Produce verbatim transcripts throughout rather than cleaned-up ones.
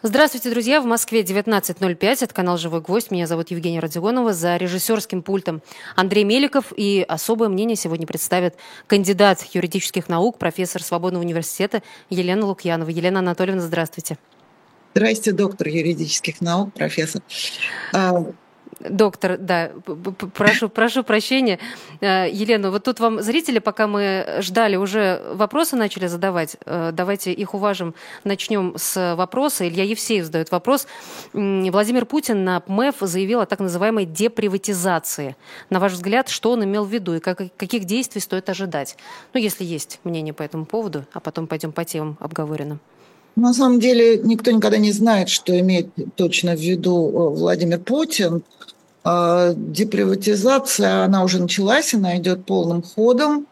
Здравствуйте, друзья! В Москве девятнадцать ноль пять. Это канал «Живой гвоздь». Меня зовут Евгения Родионова. За режиссерским пультом Андрей Меликов. И особое мнение сегодня представит кандидат юридических наук, профессор Свободного университета Елена Лукьянова. Елена Анатольевна, здравствуйте. Здравствуйте, доктор юридических наук, профессор. Доктор, да, прошу, прошу прощения. Елена, вот тут вам зрители, пока мы ждали, уже вопросы начали задавать. Давайте их уважим. Начнем с вопроса. Илья Евсеев задает вопрос. Владимир Путин на ПМЭФ заявил о так называемой деприватизации. На ваш взгляд, что он имел в виду и как, каких действий стоит ожидать? Ну, если есть мнение по этому поводу, а потом пойдем по темам обговоренным. На самом деле никто никогда не знает, что имеет точно в виду Владимир Путин. Деприватизация, она уже началась, она идет полным ходом.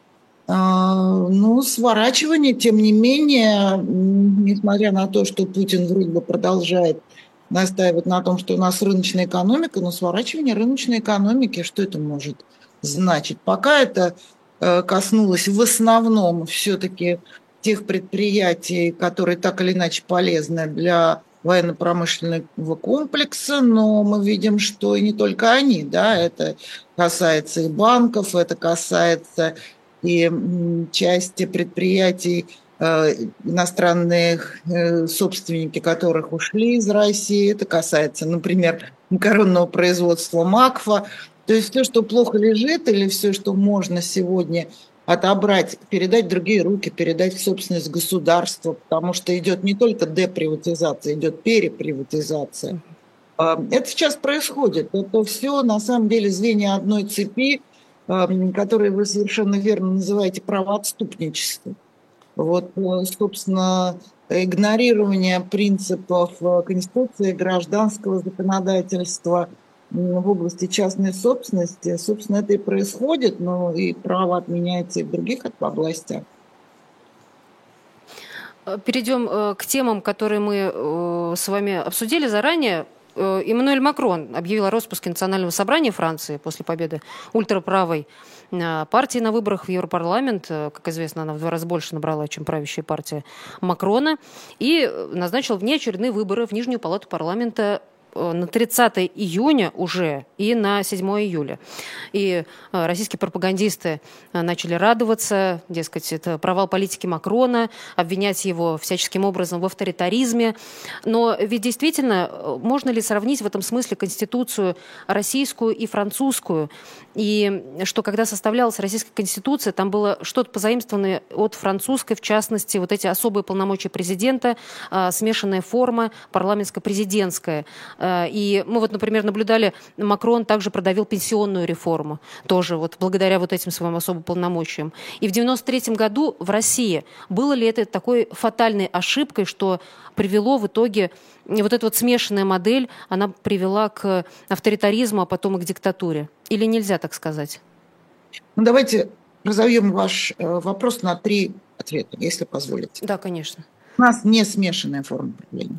Ну, сворачивание, тем не менее, несмотря на то, что Путин вроде бы продолжает настаивать на том, что у нас рыночная экономика, но сворачивание рыночной экономики, что это может значить? Пока это коснулось в основном все-таки тех предприятий, которые так или иначе полезны для военно-промышленного комплекса, но мы видим, что и не только они, да, это касается и банков, это касается и части предприятий, иностранных собственники которых ушли из России, это касается, например, макаронного производства Макфа, то есть все, что плохо лежит или все, что можно сегодня отобрать, передать в другие руки, передать в собственность государства, потому что идет не только деприватизация, идет переприватизация. Это сейчас происходит. Это все на самом деле звенья одной цепи, которые вы совершенно верно называете правоотступничеством. Вот, собственно, игнорирование принципов Конституции, гражданского законодательства в области частной собственности, собственно, это и происходит, но и право отменяется и в других областях. Перейдем к темам, которые мы с вами обсудили заранее. Эммануэль Макрон объявил о распуске Национального собрания Франции после победы ультраправой партии на выборах в Европарламент. Как известно, она в два раза больше набрала, чем правящая партия Макрона. И назначил внеочередные выборы в Нижнюю палату парламента на тридцатое июня уже и на седьмое июля. И российские пропагандисты начали радоваться, дескать, это провал политики Макрона, обвинять его всяческим образом в авторитаризме. Но ведь действительно, можно ли сравнить в этом смысле Конституцию российскую и французскую? И что когда составлялась российская Конституция, там было что-то позаимствованное от французской, в частности, вот эти особые полномочия президента, смешанная форма парламентско-президентская. И мы вот, например, наблюдали, Макрон также продавил пенсионную реформу, тоже вот благодаря вот этим своим особым полномочиям. И в девяносто третьем году в России было ли это такой фатальной ошибкой, что привело в итоге, вот эта вот смешанная модель, она привела к авторитаризму, а потом и к диктатуре? Или нельзя так сказать? Ну, давайте разовьем ваш вопрос на три ответа, если позволите. Да, конечно. У нас не смешанная форма правления.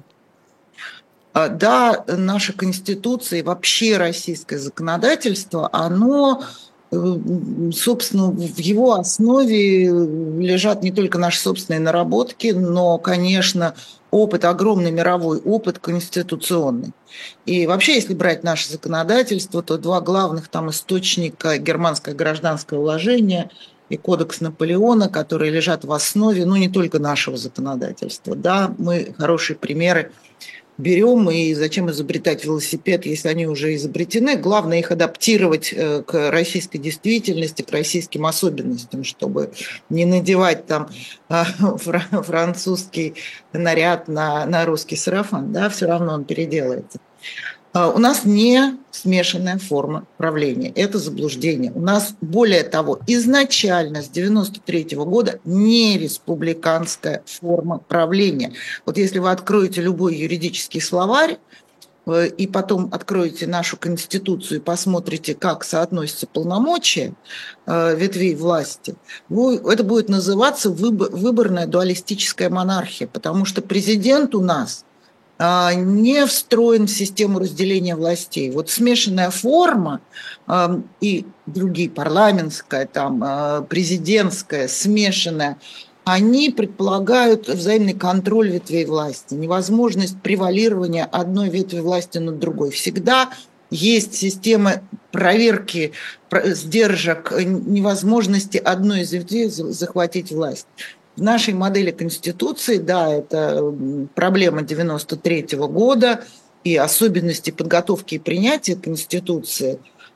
Да, наша Конституция и вообще российское законодательство, оно, собственно, в его основе лежат не только наши собственные наработки, но, конечно, опыт, огромный мировой опыт конституционный. И вообще, если брать наше законодательство, то два главных там источника — германское гражданское уложение и кодекс Наполеона, которые лежат в основе, ну, не только нашего законодательства. Да, мы хорошие примеры берем, и зачем изобретать велосипед, если они уже изобретены. Главное их адаптировать к российской действительности, к российским особенностям, чтобы не надевать там французский наряд на, на русский сарафан, да, все равно он переделается. У нас не смешанная форма правления. Это заблуждение. У нас, более того, изначально с девяносто третьего года не республиканская форма правления. Вот если вы откроете любой юридический словарь и потом откроете нашу Конституцию и посмотрите, как соотносятся полномочия ветвей власти, это будет называться выборная дуалистическая монархия, потому что президент у нас не встроен в систему разделения властей. Вот смешанная форма э, и другие, парламентская, там, э, президентская, смешанная, они предполагают взаимный контроль ветвей власти, невозможность превалирования одной ветви власти над другой. Всегда есть система проверки сдержек, невозможности одной из ветвей захватить власть. В нашей модели Конституции, да, это проблема девяносто третьего года и особенности подготовки и принятия Конституции,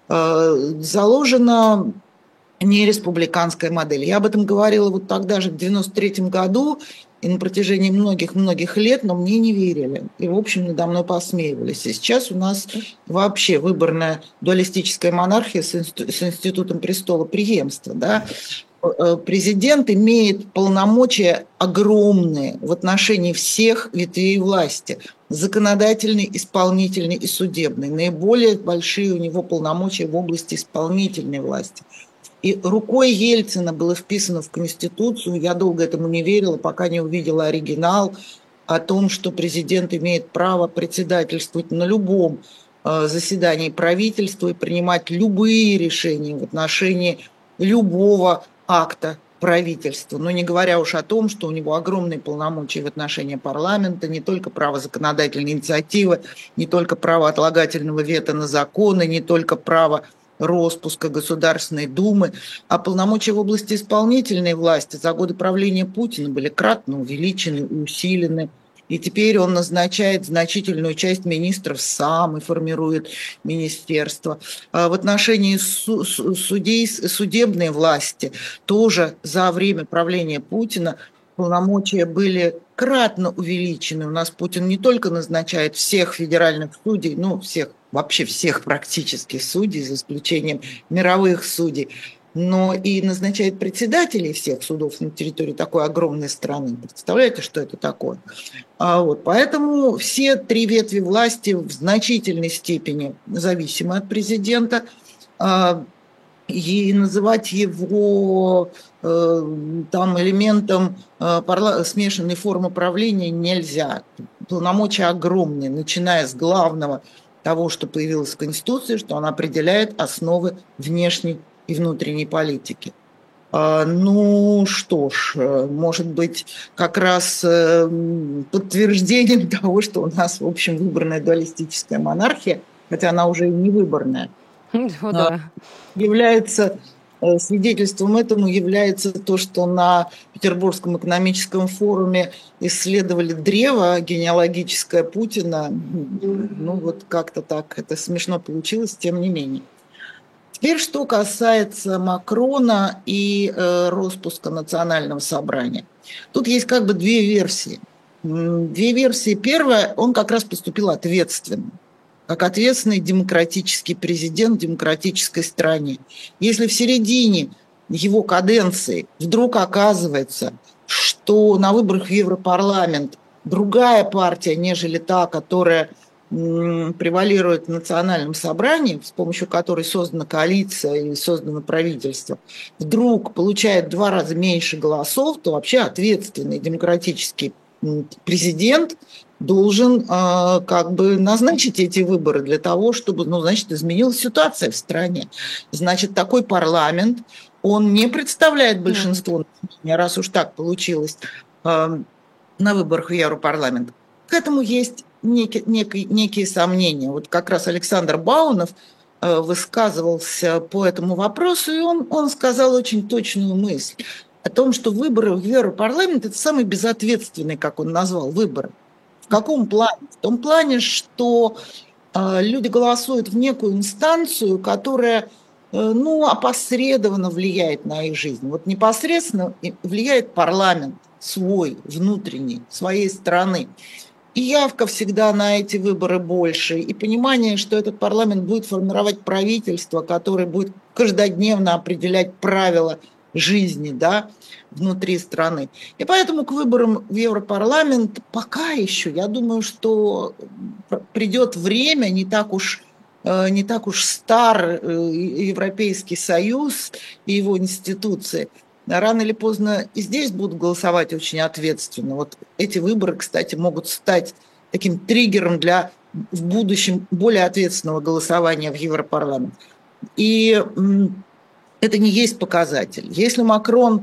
заложена не республиканская модель. Я об этом говорила вот тогда же, в девяносто третьем году, и на протяжении многих-многих лет, но мне не верили. И, в общем, надо мной посмеивались. И сейчас у нас вообще выборная дуалистическая монархия с, институ- с институтом престола преемства. Да? Президент имеет полномочия огромные в отношении всех ветвей власти. Законодательный, исполнительный и судебный. Наиболее большие у него полномочия в области исполнительной власти. И рукой Ельцина было вписано в Конституцию, я долго этому не верила, пока не увидела оригинал, о том, что президент имеет право председательствовать на любом заседании правительства и принимать любые решения в отношении любого акта правительства. Но не говоря уж о том, что у него огромные полномочия в отношении парламента, не только право законодательной инициативы, не только право отлагательного вето на законы, не только право роспуска Государственной Думы, а полномочия в области исполнительной власти за годы правления Путина были кратно увеличены и усилены. И теперь он назначает значительную часть министров сам и формирует министерство. В отношении судей, судебной власти тоже за время правления Путина полномочия были кратно увеличены. У нас Путин не только назначает всех федеральных судей, ну, всех, вообще всех практически судей, за исключением мировых судей, но и назначает председателей всех судов на территории такой огромной страны. Представляете, что это такое? А вот, поэтому все три ветви власти в значительной степени зависимы от президента. И называть его э, там элементом э, парла- смешанной формы правления нельзя. Полномочия огромные, начиная с главного того, что появилось в Конституции, что она определяет основы внешней и внутренней политики. А, ну что ж, может быть, как раз э, подтверждением того, что у нас, в общем, выборная дуалистическая монархия, хотя она уже и не выборная, Ну, да. является свидетельством этому является то, что на Петербургском экономическом форуме исследовали древо генеалогическое Путина. Ну вот как-то так, это смешно получилось, тем не менее. Теперь, что касается Макрона и э, распуска Национального собрания. Тут есть как бы две версии. Две версии. Первая, он как раз поступил ответственно, как ответственный демократический президент в демократической стране. Если в середине его каденции вдруг оказывается, что на выборах в Европарламент другая партия, нежели та, которая м, превалирует в национальном собрании, с помощью которой создана коалиция и создано правительство, вдруг получает в два раза меньше голосов, то вообще ответственный демократический президент должен э, как бы назначить эти выборы для того, чтобы, ну, значит, изменилась ситуация в стране. Значит, такой парламент, он не представляет большинство, раз уж так получилось, э, на выборах в Европарламент. К этому есть некие, некие, некие сомнения. Вот как раз Александр Баунов э, высказывался по этому вопросу, и он, он сказал очень точную мысль о том, что выборы в Европарламент – это самый безответственный, как он назвал, выборы. В каком плане? В том плане, что э, люди голосуют в некую инстанцию, которая э, ну, опосредованно влияет на их жизнь. Вот непосредственно влияет парламент свой, внутренний, своей страны. И явка всегда на эти выборы больше, и понимание, что этот парламент будет формировать правительство, которое будет каждодневно определять правила жизни, да, внутри страны. И поэтому к выборам в Европарламент пока еще, я думаю, что придет время, не так уж, не так уж стар Европейский Союз и его институции. Рано или поздно и здесь будут голосовать очень ответственно. Вот эти выборы, кстати, могут стать таким триггером для в будущем более ответственного голосования в Европарламент. И это не есть показатель. Если Макрон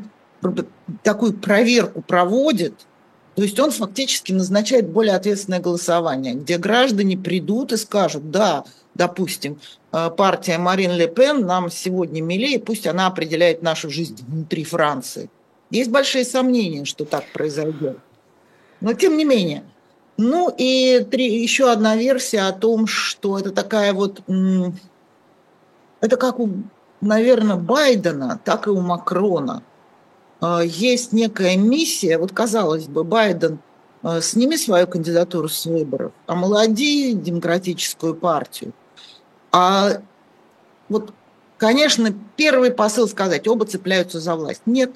такую проверку проводит, то есть он фактически назначает более ответственное голосование, где граждане придут и скажут, да, допустим, партия Марин Ле Пен нам сегодня милее, пусть она определяет нашу жизнь внутри Франции. Есть большие сомнения, что так произойдет. Но тем не менее. Ну и три, еще одна версия о том, что это такая вот... Это как у, наверное, Байдена, так и у Макрона. Есть некая миссия, вот казалось бы, Байден, сними свою кандидатуру с выборов, омолоди демократическую партию. А вот, конечно, первый посыл сказать, оба цепляются за власть. Нет.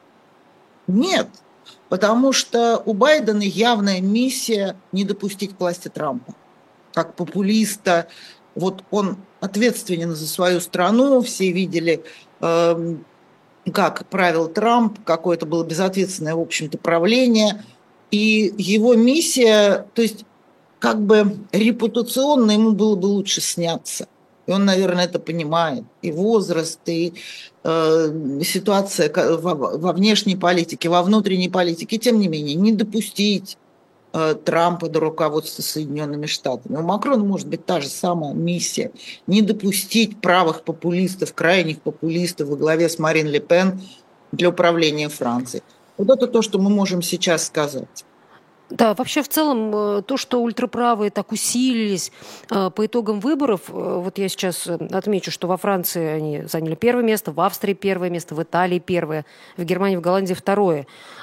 Нет. Потому что у Байдена явная миссия не допустить к власти Трампа. Как популиста, вот он ответственен за свою страну, все видели... Э, как правил Трамп, какое-то было безответственное, в общем-то, правление. И его миссия, то есть как бы репутационно ему было бы лучше сняться. И он, наверное, это понимает. И возраст, и э, ситуация во, во внешней политике, во внутренней политике. Тем не менее, не допустить Трампа до руководства Соединенными Штатами. У Макрона может быть та же самая миссия. Не допустить правых популистов, крайних популистов во главе с Марин Ле Пен для управления Францией. Вот это то, что мы можем сейчас сказать. Да, вообще в целом то, что ультраправые так усилились по итогам выборов, вот я сейчас отмечу, что во Франции они заняли первое место, в Австрии первое место, в Италии первое, в Германии, в Голландии второе.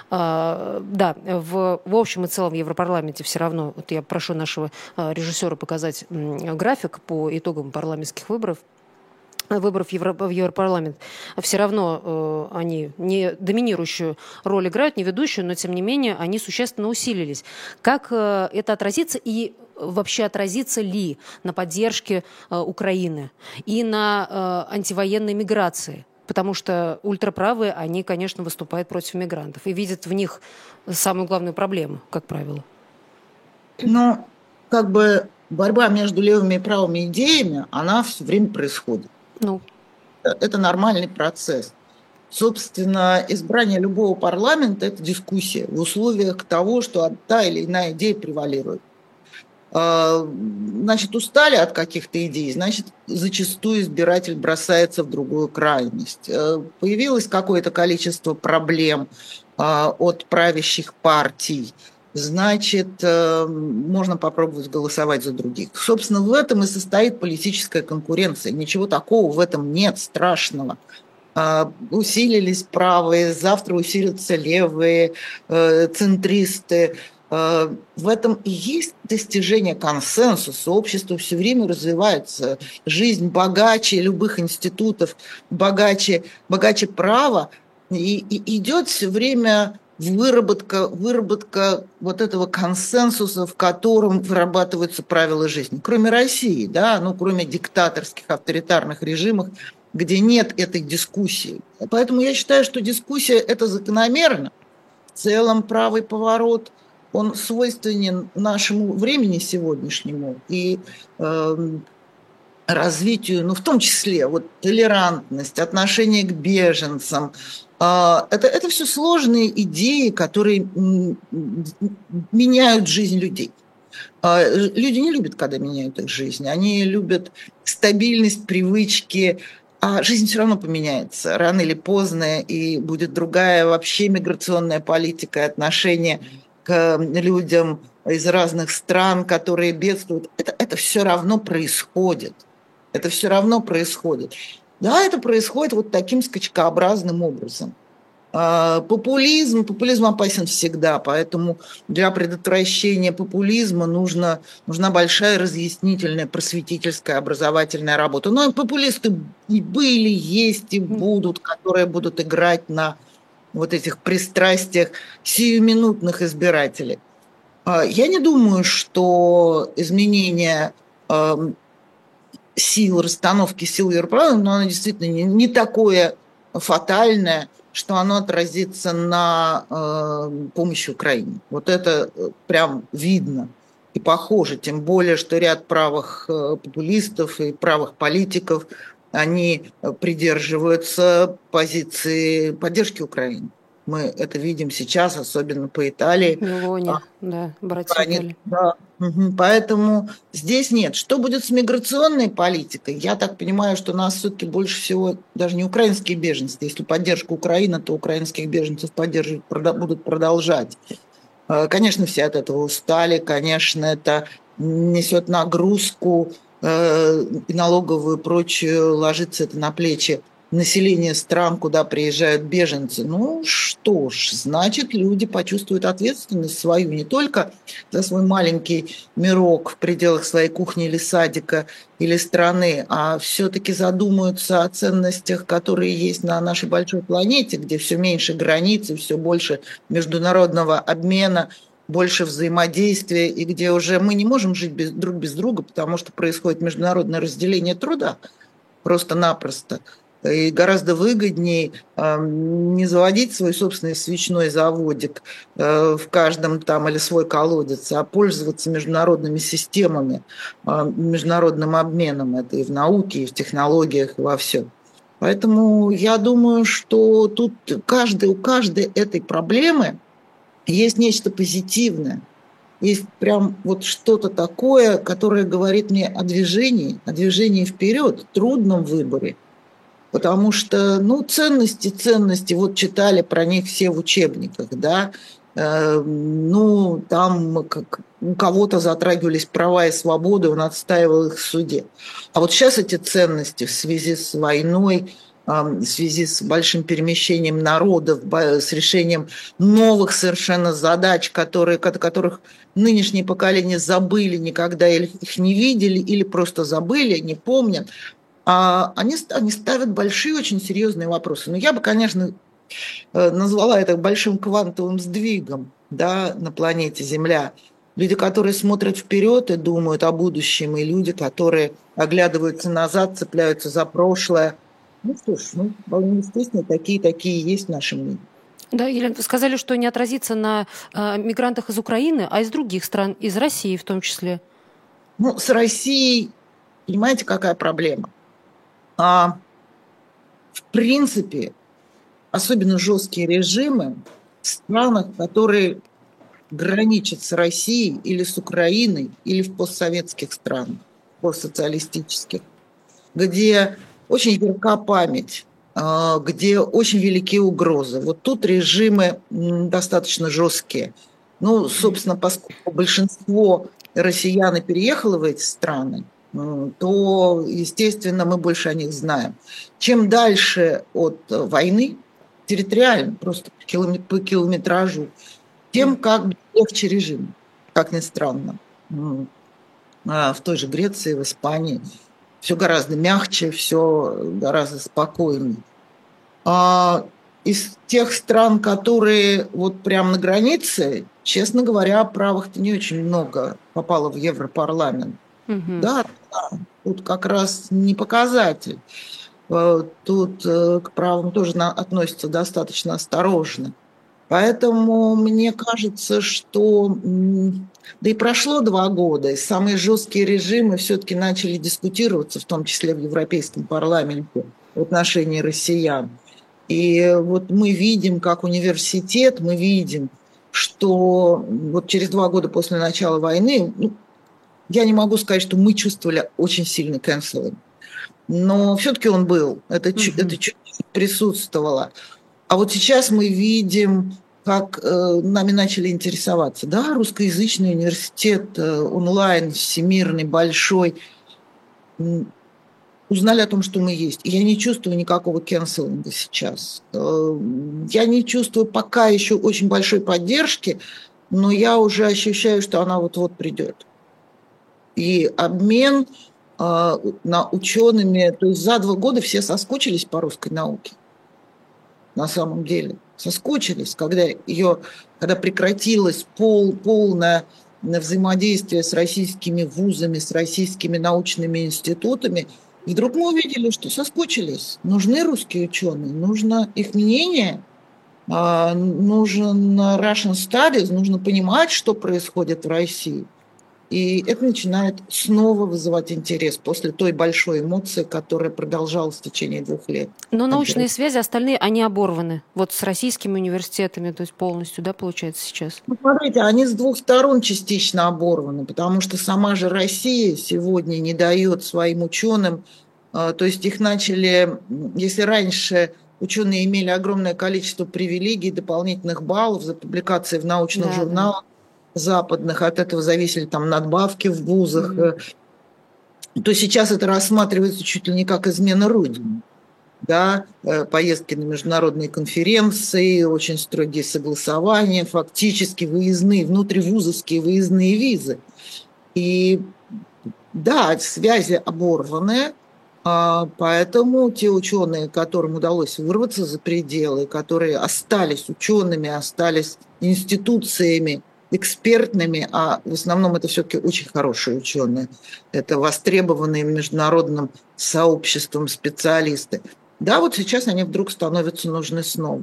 Да, в, в общем и целом в Европарламенте все равно, вот я прошу нашего режиссера показать график по итогам парламентских выборов, выборов в, Евро, в Европарламент, все равно э, они не доминирующую роль играют, не ведущую, но тем не менее они существенно усилились. Как э, это отразится и вообще отразится ли на поддержке э, Украины и на э, антивоенной миграции? Потому что ультраправые, они, конечно, выступают против мигрантов и видят в них самую главную проблему, как правило. Ну, как бы борьба между левыми и правыми идеями, она все время происходит. Ну. Это нормальный процесс. Собственно, избрание любого парламента – это дискуссия в условиях того, что та или иная идея превалирует. Значит, устали от каких-то идей, значит, зачастую избиратель бросается в другую крайность. Появилось какое-то количество проблем от правящих партий, значит, можно попробовать голосовать за других. Собственно, в этом и состоит политическая конкуренция. Ничего такого в этом нет страшного. Усилились правые, завтра усилятся левые, центристы. В этом и есть достижение консенсуса. Общество все время развивается. Жизнь богаче любых институтов, богаче, богаче права. И, и идет все время выработка, выработка вот этого консенсуса, в котором вырабатываются правила жизни. Кроме России, да, ну, кроме диктаторских, авторитарных режимов, где нет этой дискуссии. Поэтому я считаю, что дискуссия – это закономерно. В целом правый поворот, он свойственен нашему времени сегодняшнему и э, развитию, ну, в том числе вот, толерантность, отношение к беженцам. Э, это, это все сложные идеи, которые м, меняют жизнь людей. Э, люди не любят, когда меняют их жизнь. Они любят стабильность, привычки, а жизнь все равно поменяется рано или поздно, и будет другая вообще миграционная политика и отношение к людям из разных стран, которые бедствуют. Это, это все равно происходит. Это все равно происходит. Да, это происходит вот таким скачкообразным образом. Популизм, популизм опасен всегда, поэтому для предотвращения популизма нужна, нужна большая разъяснительная, просветительская, образовательная работа. Но популисты и были, есть и будут, которые будут играть на вот этих пристрастиях сиюминутных избирателей. Я не думаю, что изменение сил, расстановки сил Европы, но оно действительно не, не такое фатальное, что оно отразится на э, помощи Украине. Вот это прям видно и похоже, тем более, что ряд правых э, популистов и правых политиков, они придерживаются позиции поддержки Украины. Мы это видим сейчас, особенно по Италии. Мелони, да, братья Они, Италии. да, мгм. Поэтому здесь нет. Что будет с миграционной политикой? Я так понимаю, что нас все-таки больше всего даже не украинские беженцы. Если поддержка Украины, то украинских беженцев поддерживать прода- будут продолжать. Э, Конечно, все от этого устали. Конечно, это несет нагрузку э, и налоговую и прочую, ложится это на плечи населения стран, куда приезжают беженцы. Ну что ж, значит, люди почувствуют ответственность свою не только за свой маленький мирок в пределах своей кухни или садика или страны, а все-таки задумаются о ценностях, которые есть на нашей большой планете, где все меньше границ и все больше международного обмена, больше взаимодействия, и где уже мы не можем жить без, друг без друга, потому что происходит международное разделение труда просто-напросто. И гораздо выгоднее э, не заводить свой собственный свечной заводик э, в каждом там или свой колодец, а пользоваться международными системами, э, международным обменом. Это и в науке, и в технологиях, и во всем. Поэтому я думаю, что тут каждый, у каждой этой проблемы есть нечто позитивное. Есть прям вот что-то такое, которое говорит мне о движении, о движении вперед, трудном выборе. Потому что, ну, ценности, ценности, вот читали про них все в учебниках, да, э, ну, там как, у кого-то затрагивались права и свободы, он отстаивал их в суде. А вот сейчас эти ценности в связи с войной, э, в связи с большим перемещением народов, с решением новых совершенно задач, которые, которых нынешнее поколение забыли, никогда их не видели или просто забыли, не помнят, а они, они ставят большие, очень серьезные вопросы. Но я бы, конечно, назвала это большим квантовым сдвигом, да, на планете Земля. Люди, которые смотрят вперед и думают о будущем, и люди, которые оглядываются назад, цепляются за прошлое. Ну что ж, ну, вполне естественно, такие-такие есть в нашем мире. Да, Елена, вы сказали, что не отразится на э, мигрантах из Украины, а из других стран, из России в том числе. Ну, с Россией, понимаете, какая проблема? А, в принципе, особенно жесткие режимы в странах, которые граничат с Россией или с Украиной, или в постсоветских странах, постсоциалистических, где очень велика память, где очень велики угрозы. Вот тут режимы достаточно жесткие. Ну, собственно, поскольку большинство россиян переехало в эти страны, то, естественно, мы больше о них знаем. Чем дальше от войны, территориально, просто по километражу, тем как легче режим, как ни странно. В той же Греции, в Испании все гораздо мягче, все гораздо спокойнее. А из тех стран, которые вот прямо на границе, честно говоря, правых-то не очень много попало в Европарламент. Угу. Да, да, тут как раз не показатель. Тут к правым тоже относятся достаточно осторожно. Поэтому мне кажется, что... Да и прошло два года, и самые жесткие режимы все-таки начали дискутироваться, в том числе в Европейском парламенте, в отношении россиян. И вот мы видим, как университет, мы видим, что вот через два года после начала войны, ну, я не могу сказать, что мы чувствовали очень сильный canceling, но все-таки он был, это, mm-hmm. это чуть-чуть присутствовало. А вот сейчас мы видим, как э, нами начали интересоваться. Да, русскоязычный университет, э, онлайн, всемирный, большой. Узнали о том, что мы есть. И я не чувствую никакого кэнселинга сейчас. Э, я не чувствую пока еще очень большой поддержки, но я уже ощущаю, что она вот-вот придет. И обмен э, на учеными, то есть за два года все соскучились по русской науке. На самом деле соскучились, когда ее, когда прекратилось пол, полное взаимодействие с российскими вузами, с российскими научными институтами, и вдруг мы увидели, что соскучились. Нужны русские ученые, нужно их мнение, нужен Russian Studies, нужно понимать, что происходит в России. И это начинает снова вызывать интерес после той большой эмоции, которая продолжалась в течение двух лет. Но научные связи остальные, они оборваны. Вот с российскими университетами, то есть полностью, да, получается сейчас? Ну, смотрите, они с двух сторон частично оборваны, потому что сама же Россия сегодня не дает своим ученым, то есть их начали, если раньше ученые имели огромное количество привилегий, дополнительных баллов за публикации в научных да, журналах, да. западных, от этого зависели там надбавки в вузах, mm-hmm. то сейчас это рассматривается чуть ли не как измена родине. Да, поездки на международные конференции, очень строгие согласования, фактически выездные, внутривузовские выездные визы. И да, связи оборваны, поэтому те ученые, которым удалось вырваться за пределы, которые остались учеными, остались институциями, экспертными, а в основном это все-таки очень хорошие ученые, это востребованные международным сообществом специалисты. Да, вот сейчас они вдруг становятся нужны снова.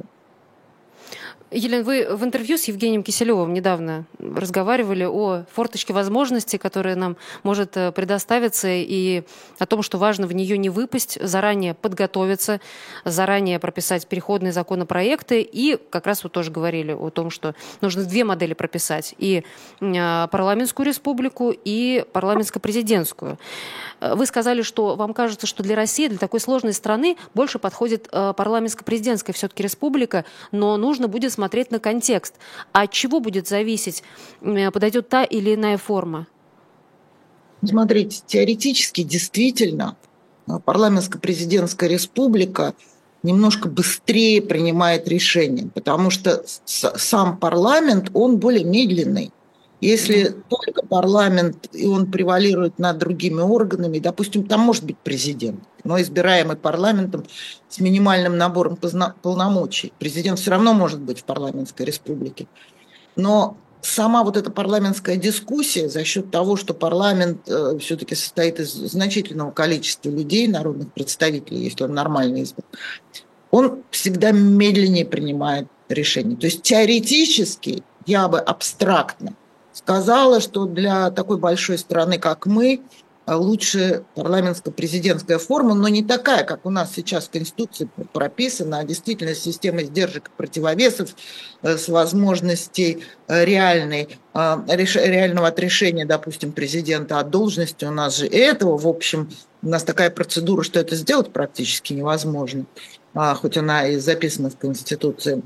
Елена, вы в интервью с Евгением Киселевым недавно разговаривали о форточке возможностей, которая нам может предоставиться, и о том, что важно в нее не выпасть, заранее подготовиться, заранее прописать переходные законопроекты. И как раз вы тоже говорили о том, что нужно две модели прописать. И парламентскую республику, и парламентско-президентскую. Вы сказали, что вам кажется, что для России, для такой сложной страны, больше подходит парламентско-президентская все-таки республика, но нужно будет смотреть на контекст. А от чего будет зависеть, подойдет та или иная форма? Смотрите, теоретически действительно парламентско-президентская республика немножко быстрее принимает решения, потому что сам парламент, он более медленный. Если только парламент, и он превалирует над другими органами, допустим, там может быть президент, но избираемый парламентом с минимальным набором полномочий. Президент все равно может быть в парламентской республике. Но сама вот эта парламентская дискуссия за счет того, что парламент э, все-таки состоит из значительного количества людей, народных представителей, если он нормально избран, он всегда медленнее принимает решения. То есть теоретически, я бы абстрактно сказала, что для такой большой страны, как мы, лучше парламентско-президентская форма, но не такая, как у нас сейчас в Конституции прописана, а действительно система сдержек и противовесов с возможностью реальной, реального отрешения, допустим, президента от должности. У нас же этого, в общем, у нас такая процедура, что это сделать практически невозможно, хоть она и записана в Конституции.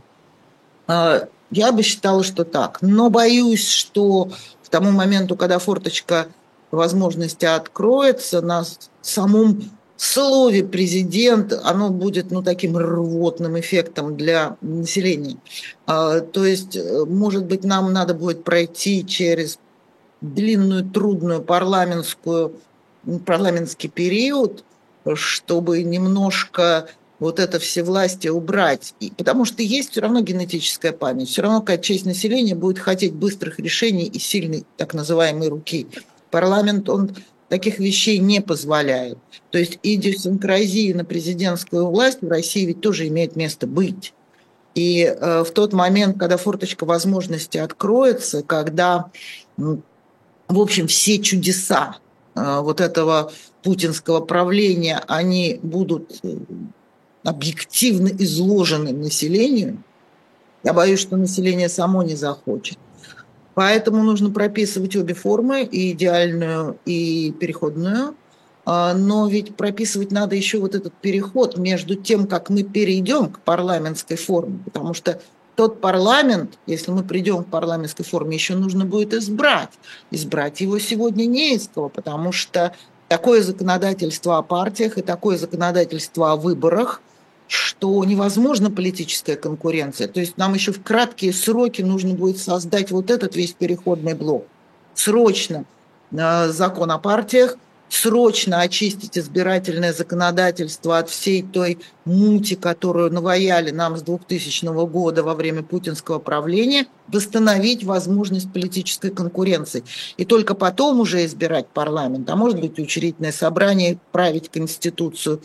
Я бы считала, что так. Но боюсь, что к тому моменту, когда форточка возможности откроется, на самом слове президент, оно будет, ну, таким рвотным эффектом для населения. То есть, может быть, нам надо будет пройти через длинную, трудную парламентскую, парламентский период, чтобы немножко вот это всевластие убрать. И, потому что есть все равно генетическая память. Все равно какая часть населения будет хотеть быстрых решений и сильной так называемой руки. Парламент, он таких вещей не позволяет. То есть идиосинкразия на президентскую власть в России ведь тоже имеет место быть. И э, в тот момент, когда форточка возможности откроется, когда, ну, в общем, все чудеса э, вот этого путинского правления, они будут объективно изложены населению, я боюсь, что население само не захочет. Поэтому нужно прописывать обе формы, и идеальную, и переходную. Но ведь прописывать надо еще вот этот переход между тем, как мы перейдем к парламентской форме, потому что тот парламент, если мы придем к парламентской форме, еще нужно будет избрать. Избрать его сегодня не из кого, потому что такое законодательство о партиях и такое законодательство о выборах, что невозможна политическая конкуренция. То есть нам еще в краткие сроки нужно будет создать вот этот весь переходный блок. Срочно э, закон о партиях, срочно очистить избирательное законодательство от всей той мути, которую наваяли нам с двухтысячного года во время путинского правления, восстановить возможность политической конкуренции. И только потом уже избирать парламент, а может быть учредительное собрание, править Конституцию.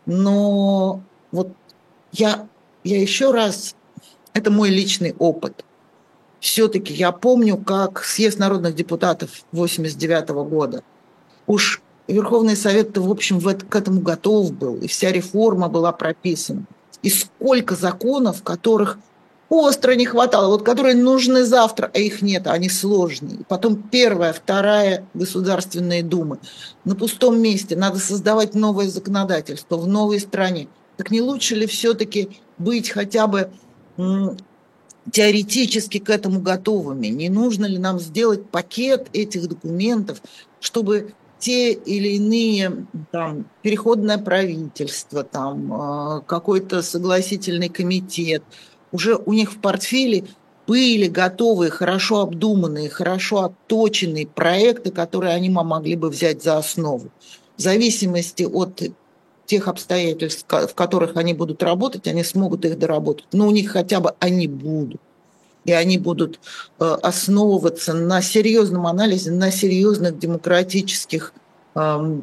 Но вот я, я еще раз, это мой личный опыт. все-таки я помню, как съезд народных депутатов восемьдесят девятого года. Уж Верховный Совет-то, в общем, в это, к этому готов был, и вся реформа была прописана. И сколько законов, которых остро не хватало, вот которые нужны завтра, а их нет, а они сложные. И потом первая, вторая Государственные Думы. На пустом месте надо создавать новое законодательство в новой стране. Так не лучше ли все-таки быть хотя бы м, теоретически к этому готовыми? Не нужно ли нам сделать пакет этих документов, чтобы те или иные там, переходное правительство, там, какой-то согласительный комитет, уже у них в портфеле были готовые, хорошо обдуманные, хорошо отточенные проекты, которые они могли бы взять за основу. В зависимости от тех обстоятельств, в которых они будут работать, они смогут их доработать. Но у них хотя бы они будут. И они будут основываться на серьезном анализе, на серьезных демократических эм,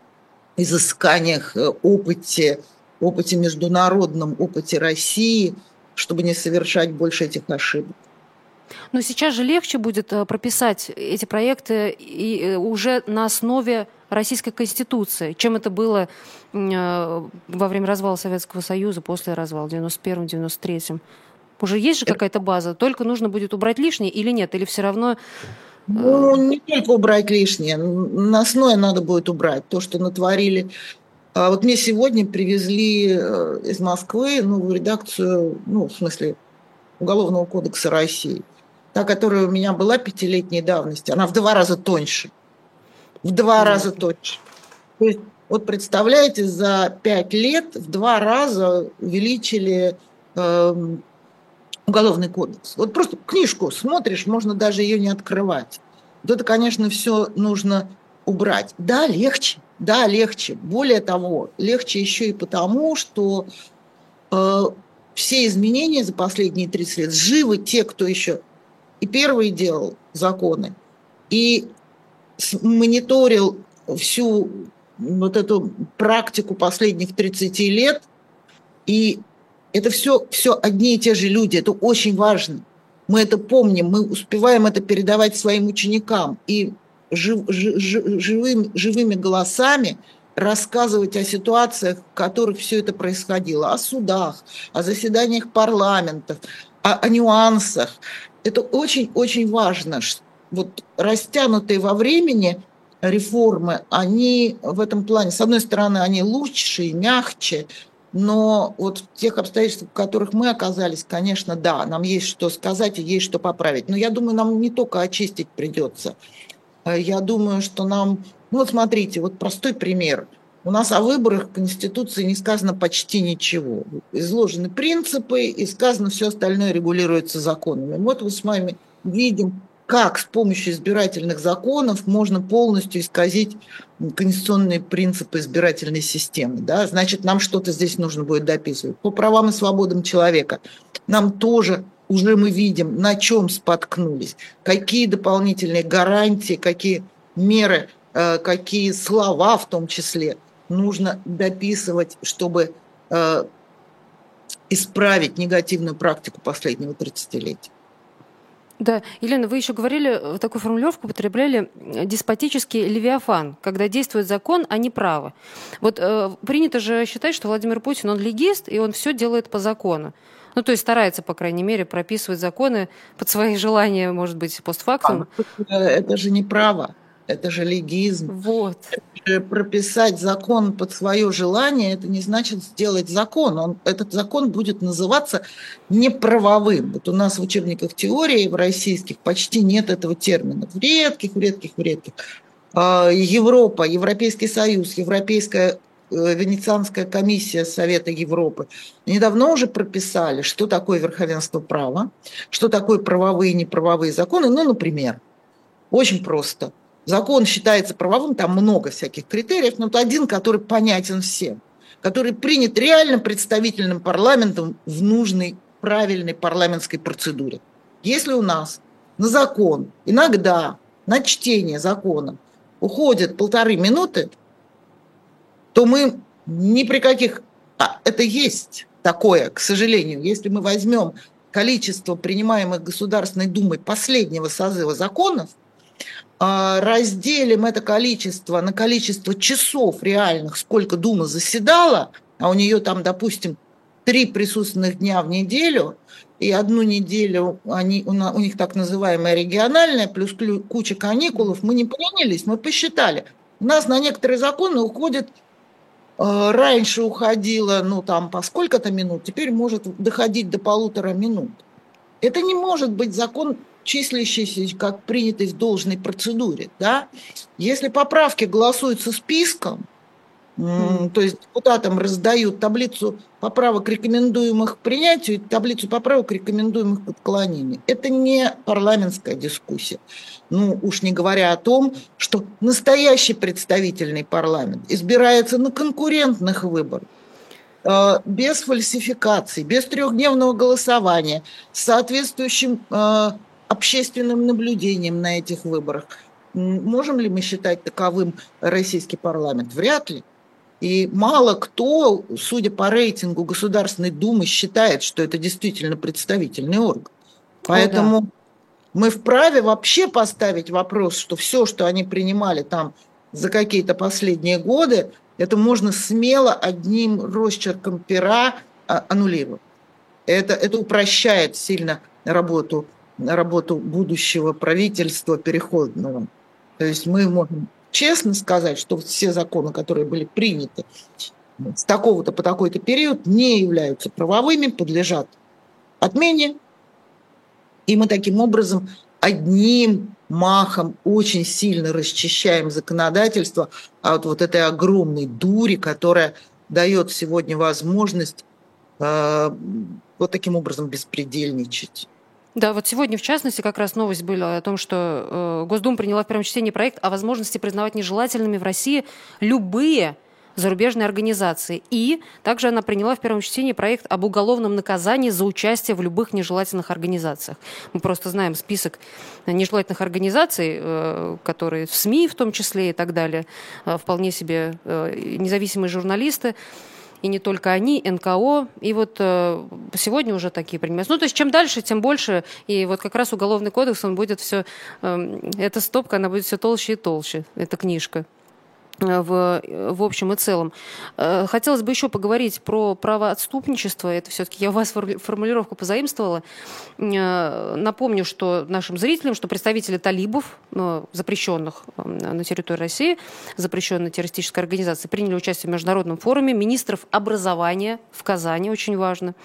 изысканиях, опыте, опыте международном, опыте России, чтобы не совершать больше этих ошибок. Но сейчас же легче будет прописать эти проекты и уже на основе Российской Конституции, чем это было во время развала Советского Союза, после развала в девяносто первом — девяносто третьем. Уже есть же какая-то база, только нужно будет убрать лишнее или нет? Или все равно... Ну, не только убрать лишнее, насное надо будет убрать. То, что натворили. Вот мне сегодня привезли из Москвы новую редакцию, ну, в смысле, Уголовного кодекса России. Та, которая у меня была пятилетней давности, она в два раза тоньше. В два mm-hmm. раза тоньше. То есть, вот представляете, за пять лет в два раза увеличили... Э, Уголовный кодекс. Вот просто книжку смотришь, можно даже ее не открывать. Вот это, конечно, все нужно убрать. Да, легче, да, легче. Более того, легче еще и потому, что э, все изменения за последние тридцать лет живы те, кто еще и первый делал законы, и мониторил всю вот эту практику последних тридцати лет, и это все, все одни и те же люди, это очень важно. Мы это помним, мы успеваем это передавать своим ученикам и жив, жив, живым, живыми голосами рассказывать о ситуациях, в которых все это происходило, о судах, о заседаниях парламентов, о, о нюансах. Это очень-очень важно. Вот растянутые во времени реформы, они в этом плане, с одной стороны, они лучше и мягче, но вот в тех обстоятельствах, в которых мы оказались, конечно, да, нам есть что сказать и есть что поправить. Но я думаю, нам не только очистить придется. Я думаю, что нам... Ну вот смотрите, вот простой пример. У нас о выборах в Конституции не сказано почти ничего. Изложены принципы, и сказано, все остальное регулируется законами. Вот мы с вами видим, как с помощью избирательных законов можно полностью исказить конституционные принципы избирательной системы. Да? Значит, нам что-то здесь нужно будет дописывать. По правам и свободам человека нам тоже уже мы видим, на чем споткнулись, какие дополнительные гарантии, какие меры, какие слова в том числе нужно дописывать, чтобы исправить негативную практику последнего тридцатилетия. Да, Елена, вы еще говорили, такую формулировку употребляли, деспотический левиафан, когда действует закон, а не право. Вот э, принято же считать, что Владимир Путин, он легист, и он все делает по закону. Ну, то есть старается, по крайней мере, прописывать законы под свои желания, может быть, постфактум. А, это же не право, это же легизм. Вот. Прописать закон под свое желание, это не значит сделать закон. Он, этот закон будет называться неправовым. Вот у нас в учебниках теории, в российских, почти нет этого термина. В редких, в редких, в редких. Европа, Европейский Союз, Европейская Венецианская комиссия Совета Европы недавно уже прописали, что такое верховенство права, что такое правовые и неправовые законы. Ну, например, очень просто. Закон считается правовым, там много всяких критериев, но это один, который понятен всем, который принят реально представительным парламентом в нужной, правильной парламентской процедуре. Если у нас на закон иногда на чтение закона уходит полторы минуты, то мы ни при каких... А это есть такое, к сожалению. Если мы возьмем количество принимаемых Государственной Думой последнего созыва законов, разделим это количество на количество часов реальных, сколько Дума заседала, а у нее там, допустим, три присутственных дня в неделю, и одну неделю они, у них так называемая региональная, плюс куча каникулов, мы не принялись, мы посчитали. У нас на некоторые законы уходит, раньше уходило, ну там по сколько-то минут, теперь может доходить до полутора минут. Это не может быть закон, числящийся как принятый в должной процедуре. Да? Если поправки голосуются списком, mm. то есть депутатам раздают таблицу поправок, рекомендуемых к принятию, и таблицу поправок, рекомендуемых к отклонению. Это не парламентская дискуссия. Ну, уж не говоря о том, что настоящий представительный парламент избирается на конкурентных выборах, без фальсификаций, без трехдневного голосования, с соответствующим общественным наблюдением на этих выборах. Можем ли мы считать таковым российский парламент? Вряд ли. И мало кто, судя по рейтингу Государственной Думы, считает, что это действительно представительный орган. Поэтому О, да. мы вправе вообще поставить вопрос, что все, что они принимали там за какие-то последние годы, это можно смело одним росчерком пера аннулировать. Это, это упрощает сильно работу, работу будущего правительства переходного. То есть мы можем честно сказать, что все законы, которые были приняты с такого-то по такой-то период, не являются правовыми, подлежат отмене. И мы таким образом одним махом очень сильно расчищаем законодательство от вот этой огромной дури, которая дает сегодня возможность э, вот таким образом беспредельничать. Да, вот сегодня, в частности, как раз новость была о том, что э, Госдума приняла в первом чтении проект о возможности признавать нежелательными в России любые зарубежные организации. И также она приняла в первом чтении проект об уголовном наказании за участие в любых нежелательных организациях. Мы просто знаем список нежелательных организаций, э, которые в СМИ в том числе и так далее, э, вполне себе э, независимые журналисты. И не только они, эн ка о, и вот э, сегодня уже такие принимаются. Ну, то есть чем дальше, тем больше, и вот как раз Уголовный кодекс, он будет все, э, эта стопка, она будет все толще и толще, эта книжка. В, в общем и целом. Хотелось бы еще поговорить про правоотступничество. Это все-таки я у вас формулировку позаимствовала. Напомню, что нашим зрителям, что представители талибов, запрещенных на территории России, запрещенной террористической организации, приняли участие в международном форуме министров образования в Казани, очень важно.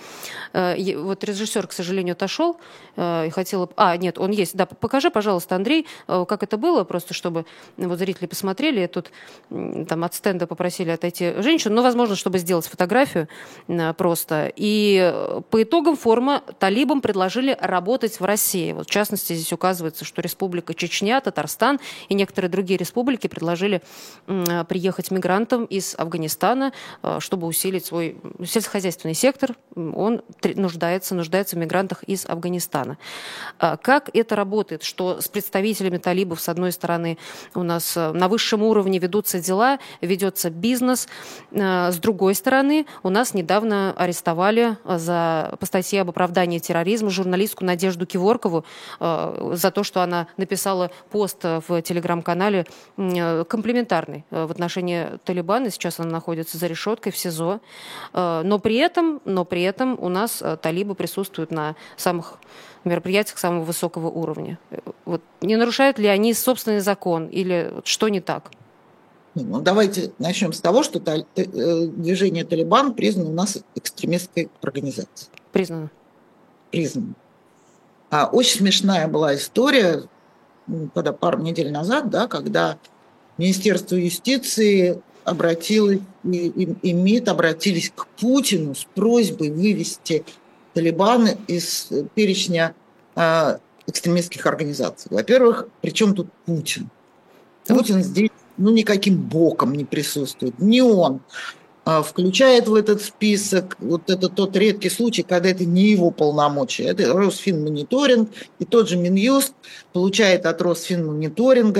Вот режиссер, к сожалению, отошел и хотела... А, нет, он есть. Да, покажи, пожалуйста, Андрей, как это было, просто чтобы вот зрители посмотрели. Я тут там от стенда попросили отойти женщину, но, возможно, чтобы сделать фотографию просто. И по итогам форума талибам предложили работать в России. Вот, в частности, здесь указывается, что Республика Чечня, Татарстан и некоторые другие республики предложили приехать мигрантам из Афганистана, чтобы усилить свой сельскохозяйственный сектор. Он нуждается, нуждается в мигрантах из Афганистана. Как это работает? Что с представителями талибов, с одной стороны, у нас на высшем уровне ведутся дела, ведется бизнес. С другой стороны, у нас недавно арестовали за, по статье об оправдании терроризма журналистку Надежду Киворкову за то, что она написала пост в телеграм-канале комплиментарный в отношении Талибана. Сейчас она находится за решеткой в СИЗО. Но при этом, но при этом у нас талибы присутствуют на самых мероприятиях самого высокого уровня. Вот, не нарушают ли они собственный закон или что не так? Ну, давайте начнем с того, что движение «Талибан» признано у нас экстремистской организацией. Признано. Признано. А очень смешная была история, когда пару недель назад, да, когда Министерство юстиции обратилось, и, и, и МИД обратились к Путину с просьбой вывести «Талибан» из перечня а, экстремистских организаций. Во-первых, при чем тут Путин? Путин здесь ну, никаким боком не присутствует. Не он а, включает в этот список, вот это тот редкий случай, когда это не его полномочия. Это Росфинмониторинг, и тот же Минюст получает от Росфинмониторинга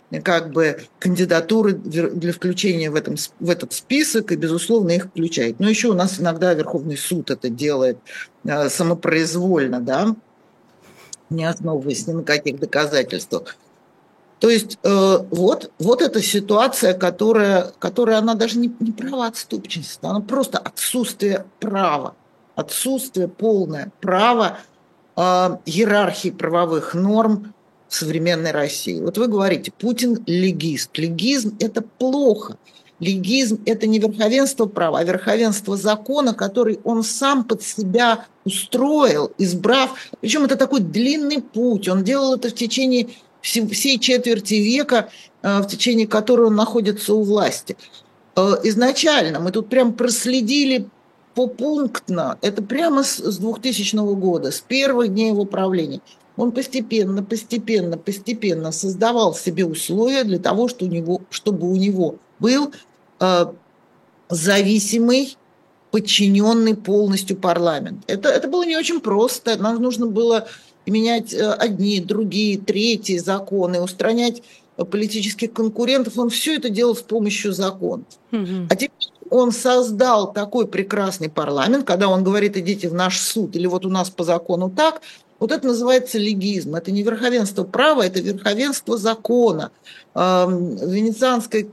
как бы кандидатуры для включения в, этом, в этот список и, безусловно, их включает. Но еще у нас иногда Верховный суд это делает э, самопроизвольно, да, не основываясь ни на каких доказательствах. То есть э, вот, вот эта ситуация, которая, которая она даже не, не правоотступничество, она просто отсутствие права, отсутствие полное права э, иерархии правовых норм в современной России. Вот вы говорите, Путин легист. Легизм – это плохо. Легизм – это не верховенство права, а верховенство закона, который он сам под себя устроил, избрав. Причем это такой длинный путь. Он делал это в течение всей четверти века, в течение которой он находится у власти. Изначально мы тут прям проследили попунктно, это прямо с двухтысячного года, с первых дней его правления. Он постепенно, постепенно, постепенно создавал себе условия для того, чтобы у него, чтобы у него был э, зависимый, подчиненный полностью парламент. Это, это было не очень просто. Нам нужно было менять одни, другие, третьи законы, устранять политических конкурентов. Он все это делал с помощью законов. Mm-hmm. А теперь он создал такой прекрасный парламент, когда он говорит, идите в наш суд, или вот у нас по закону так. Вот это называется легизм. Это не верховенство права, это верховенство закона. В Венецианской,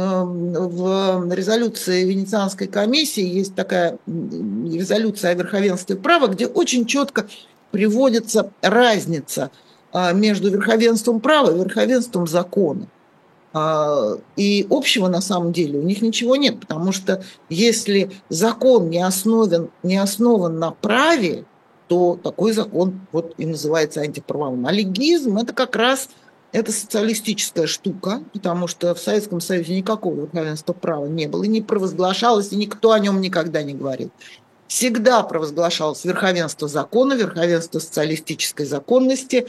в резолюции Венецианской комиссии есть такая резолюция о верховенстве права, где очень четко приводится разница между верховенством права и верховенством закона. И общего на самом деле у них ничего нет, потому что если закон не основан, не основан на праве, то такой закон вот и называется антиправовым. А легизм – это как раз это социалистическая штука, потому что в Советском Союзе никакого верховенства права не было, и не провозглашалось, и никто о нем никогда не говорил. Всегда провозглашалось верховенство закона, верховенство социалистической законности,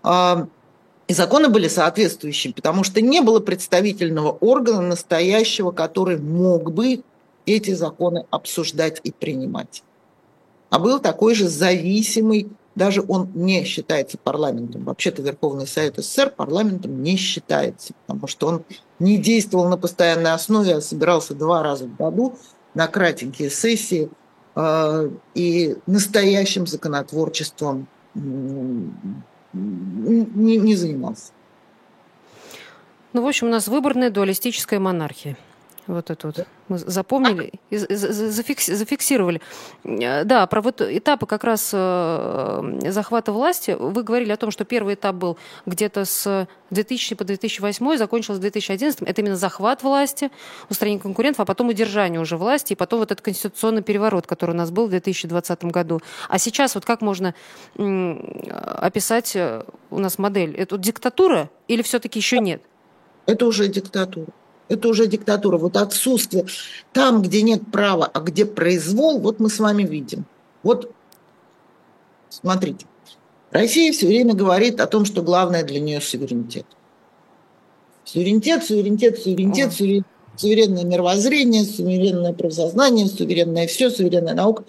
и законы были соответствующими, потому что не было представительного органа настоящего, который мог бы эти законы обсуждать и принимать. А был такой же зависимый, даже он не считается парламентом. Вообще-то Верховный Совет СССР парламентом не считается, потому что он не действовал на постоянной основе, а собирался два раза в году на кратенькие сессии э, и настоящим законотворчеством не, не занимался. Ну, в общем, у нас выборная дуалистическая монархия. Вот это вот мы запомнили и зафиксировали. Да, про вот этапы как раз захвата власти. Вы говорили о том, что первый этап был где-то с двухтысячного по две тысячи восьмой, закончился в две тысячи одиннадцатом. Это именно захват власти, устранение конкурентов, а потом удержание уже власти, и потом вот этот конституционный переворот, который у нас был в две тысячи двадцатом году. А сейчас вот как можно описать у нас модель? Это диктатура или все-таки еще нет? Это уже диктатура. Это уже диктатура. Вот отсутствие. Там, где нет права, а где произвол, вот мы с вами видим. Вот, смотрите. Россия все время говорит о том, что главное для нее суверенитет. Суверенитет, суверенитет, суверенитет, суверенитет, суверенное мировоззрение, суверенное правосознание, суверенное все, суверенная наука.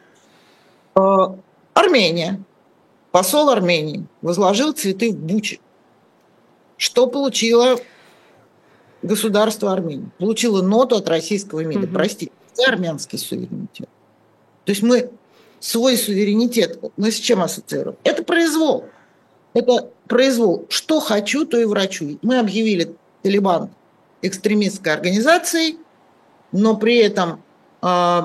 Армения. Посол Армении возложил цветы в Буче. Что получила государство Армении? Получило ноту от российского МИДа. Угу. Простите, это армянский суверенитет. То есть мы свой суверенитет, мы с чем ассоциируем? Это произвол. Это произвол. Что хочу, то и врачу. Мы объявили Талибан экстремистской организацией, но при этом э,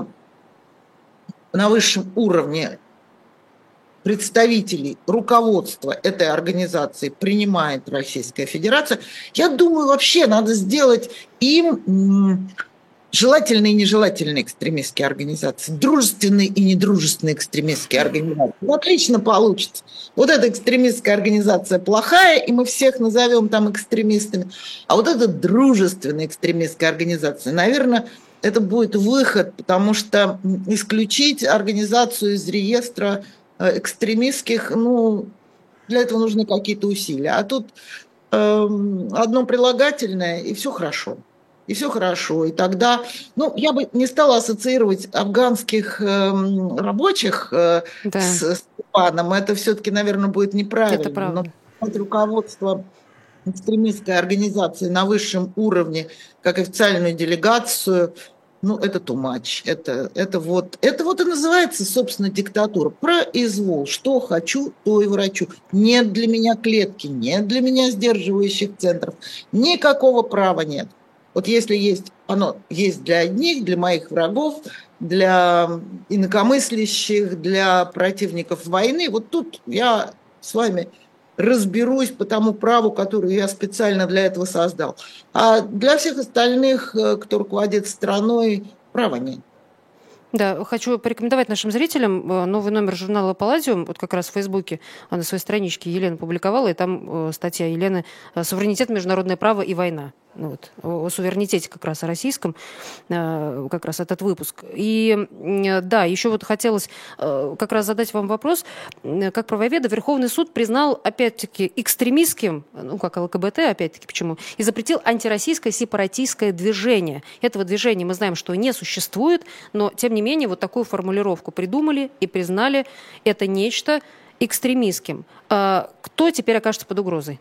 на высшем уровне представителей руководства этой организации принимает Российская Федерация. Я думаю, вообще надо сделать им желательные и нежелательные экстремистские организации, дружественные и недружественные экстремистские организации. Отлично получится. Вот эта экстремистская организация плохая, и мы всех назовем там экстремистами. А вот эта дружественная экстремистская организация, наверное, это будет выход, потому что исключить организацию из реестра экстремистских, ну, для этого нужны какие-то усилия. А тут э, одно прилагательное, и все хорошо. И все хорошо. И тогда, ну, я бы не стала ассоциировать афганских э, рабочих э, да. с Степаном. Это все-таки, наверное, будет неправильно. Это правда. Но руководство экстремистской организации на высшем уровне, как официальную делегацию, ну, это too much. Это, это, вот, это вот и называется, собственно, диктатура. Произвол. Что хочу, то и врачу. Нет для меня клетки, нет для меня сдерживающих центров. Никакого права нет. Вот если есть, оно есть для одних, для моих врагов, для инакомыслящих, для противников войны, вот тут я с вами разберусь по тому праву, которое я специально для этого создал. А для всех остальных, кто руководит страной, права нет. Да, хочу порекомендовать нашим зрителям новый номер журнала «Палладиум». Вот как раз в Фейсбуке на своей страничке Елена публиковала, и там статья Елены «Суверенитет, международное право и война». Вот, о суверенитете как раз о российском, как раз этот выпуск. И да, еще вот хотелось как раз задать вам вопрос. Как правоведа, Верховный суд признал, опять-таки, экстремистским, ну как ЛГБТ, опять-таки, почему, и запретил антироссийское сепаратистское движение. Этого движения мы знаем, что не существует, но, тем не менее, вот такую формулировку придумали и признали это нечто экстремистским. Кто теперь окажется под угрозой?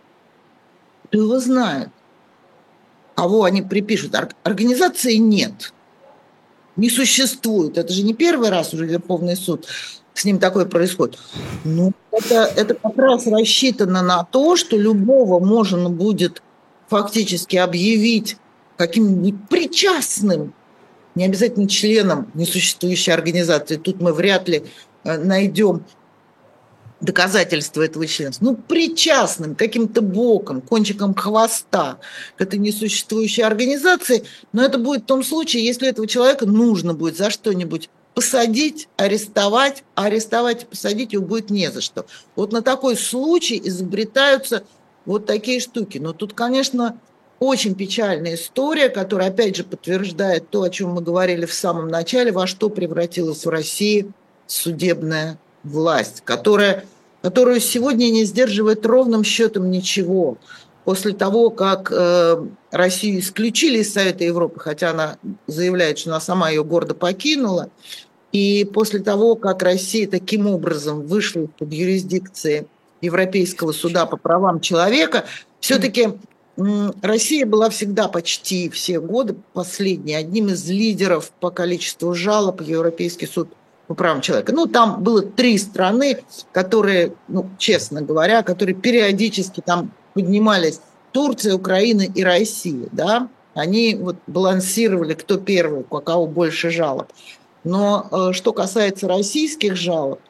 Кто его знает? Кого они припишут? Организации нет. Не существует. Это же не первый раз уже Верховный суд с ним такое происходит. Ну, это, это как раз рассчитано на то, что любого можно будет фактически объявить каким-нибудь причастным, не обязательно членом несуществующей организации. Тут мы вряд ли найдем доказательства этого членства, ну, причастным каким-то боком, кончиком хвоста к этой несуществующей организации, но это будет в том случае, если этого человека нужно будет за что-нибудь посадить, арестовать, а арестовать и посадить его будет не за что. Вот на такой случай изобретаются вот такие штуки. Но тут, конечно, очень печальная история, которая, опять же, подтверждает то, о чем мы говорили в самом начале, во что превратилась в России судебная власть, которая, которую сегодня не сдерживает ровным счетом ничего. После того, как э, Россию исключили из Совета Европы, хотя она заявляет, что она сама ее гордо покинула, и после того, как Россия таким образом вышла из-под юрисдикции Европейского суда по правам человека, все-таки э, Россия была всегда почти все годы последние одним из лидеров по количеству жалоб в Европейский суд по правам человека. Ну, там было три страны, которые, ну, честно говоря, которые периодически там поднимались: Турция, Украина и Россия, да, они вот балансировали, кто первый, у кого больше жалоб. Но э, что касается российских жалоб,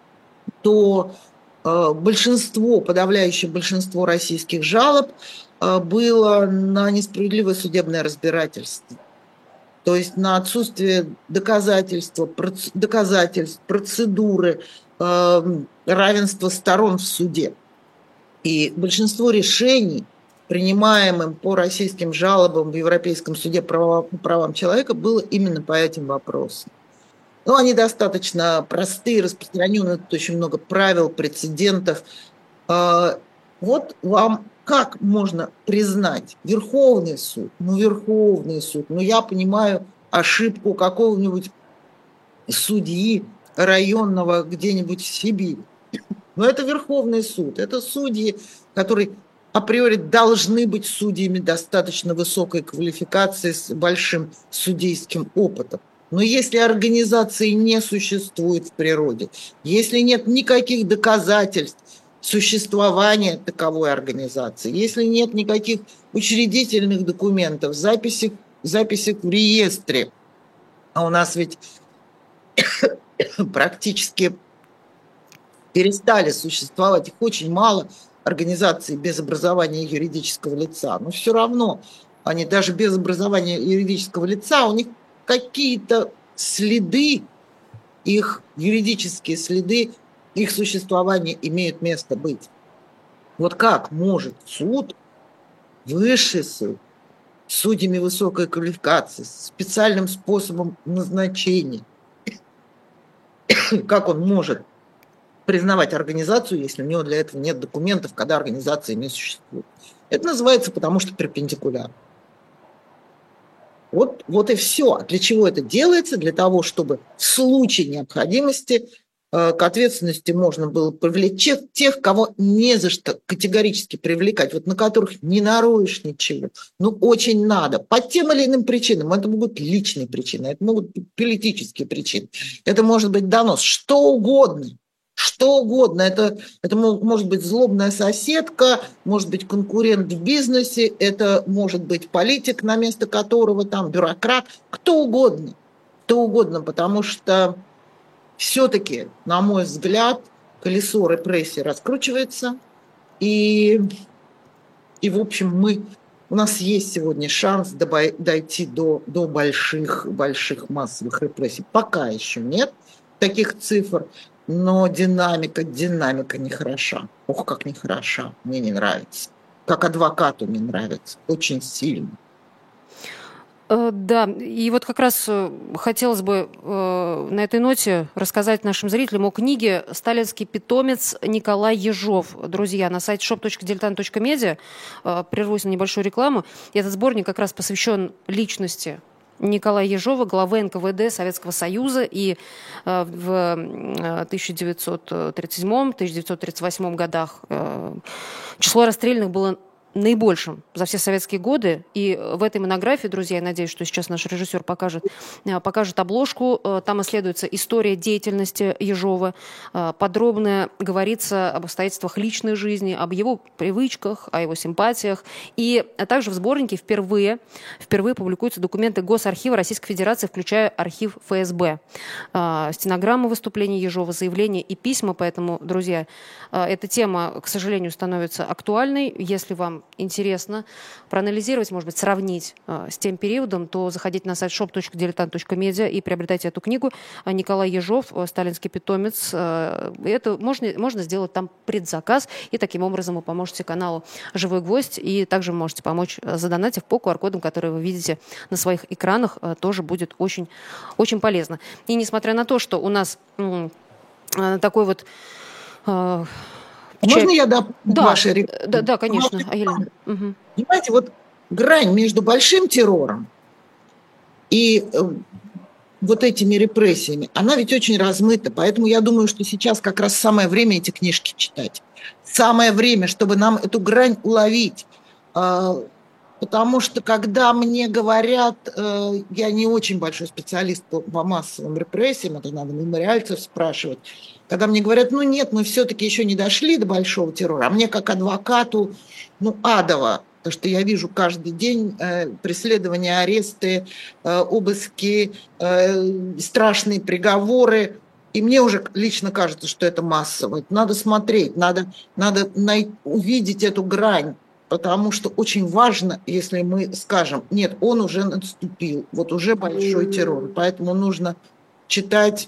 то э, большинство, подавляющее большинство российских жалоб э, было на несправедливое судебное разбирательство. То есть на отсутствие доказательства, доказательств, процедуры, э, равенства сторон в суде. И большинство решений, принимаемых по российским жалобам в Европейском суде по правам человека, было именно по этим вопросам. Но они достаточно простые, распространены, тут очень много правил, прецедентов. Э, вот вам как можно признать Верховный суд, ну Верховный суд, ну я понимаю ошибку какого-нибудь судьи районного где-нибудь в Сибири, но это Верховный суд, это судьи, которые априори должны быть судьями достаточно высокой квалификации с большим судейским опытом. Но если организации не существует в природе, если нет никаких доказательств существования таковой организации, если нет никаких учредительных документов, записей, записей в реестре, а у нас ведь практически перестали существовать, их очень мало, организаций без образования юридического лица, но все равно они даже без образования юридического лица, у них какие-то следы, их юридические следы, их существование имеют место быть. Вот как может суд, высший суд, с судьями высокой квалификации, с специальным способом назначения, как он может признавать организацию, если у него для этого нет документов, когда организации не существует? Это называется потому что перпендикулярно. Вот, вот и все. Для чего это делается? Для того, чтобы в случае необходимости к ответственности можно было привлечь тех, кого не за что категорически привлекать, вот на которых не нароешь ничего, ну очень надо, по тем или иным причинам. Это могут быть личные причины, это могут быть политические причины, это может быть донос, что угодно. Что угодно. Это, это может быть злобная соседка, может быть конкурент в бизнесе, это может быть политик, на место которого там бюрократ, кто угодно. Кто угодно, потому что все-таки, на мой взгляд, колесо репрессий раскручивается. И, и в общем, мы, у нас есть сегодня шанс дойти до, до больших, больших массовых репрессий. Пока еще нет таких цифр. Но динамика, динамика нехороша. Ох, как нехороша. Мне не нравится. Как адвокату мне нравится. Очень сильно. Да, и вот как раз хотелось бы на этой ноте рассказать нашим зрителям о книге «Сталинский питомец» Николай Ежов. Друзья, на сайте шоп точка дилетант точка медиа, прервусь на небольшую рекламу, и этот сборник как раз посвящен личности Николая Ежова, главы эн ка вэ дэ Советского Союза, и э, в тысяча девятьсот тридцать седьмом — тысяча девятьсот тридцать восьмом годах э, число расстрелянных было наибольшим за все советские годы. И в этой монографии, друзья, я надеюсь, что сейчас наш режиссер покажет, покажет обложку. Там исследуется история деятельности Ежова. Подробно говорится об обстоятельствах личной жизни, об его привычках, о его симпатиях. И также в сборнике впервые, впервые публикуются документы Госархива Российской Федерации, включая архив эф эс бэ. Стенограммы выступлений Ежова, заявления и письма. Поэтому, друзья, эта тема, к сожалению, становится актуальной. Если вам интересно проанализировать, может быть, сравнить э, с тем периодом, то заходите на сайт шоп точка дилетант точка медиа и приобретайте эту книгу. Николай Ежов, «Сталинский питомец». Э, это можно, можно сделать там предзаказ, и таким образом вы поможете каналу «Живой гвоздь», и также можете помочь, задонатив по ку ар-кодам, которые вы видите на своих экранах. Э, тоже будет очень, очень полезно. И несмотря на то, что у нас э, такой вот... Э, Можно я дополню да, ваши реплики? Да, да, конечно, Елена. Угу. Понимаете, вот грань между большим террором и э, вот этими репрессиями, она ведь очень размыта. Поэтому я думаю, что сейчас как раз самое время эти книжки читать. Самое время, чтобы нам эту грань уловить. Э, потому что когда мне говорят, э, я не очень большой специалист по, по массовым репрессиям, это надо мемориальцев спрашивать, когда мне говорят, ну нет, мы все-таки еще не дошли до большого террора, а мне как адвокату, ну, адово, потому что я вижу каждый день э, преследования, аресты, э, обыски, э, страшные приговоры, и мне уже лично кажется, что это массово. Надо смотреть, надо, надо най- увидеть эту грань, потому что очень важно, если мы скажем, нет, он уже наступил, вот уже большой террор, поэтому нужно читать...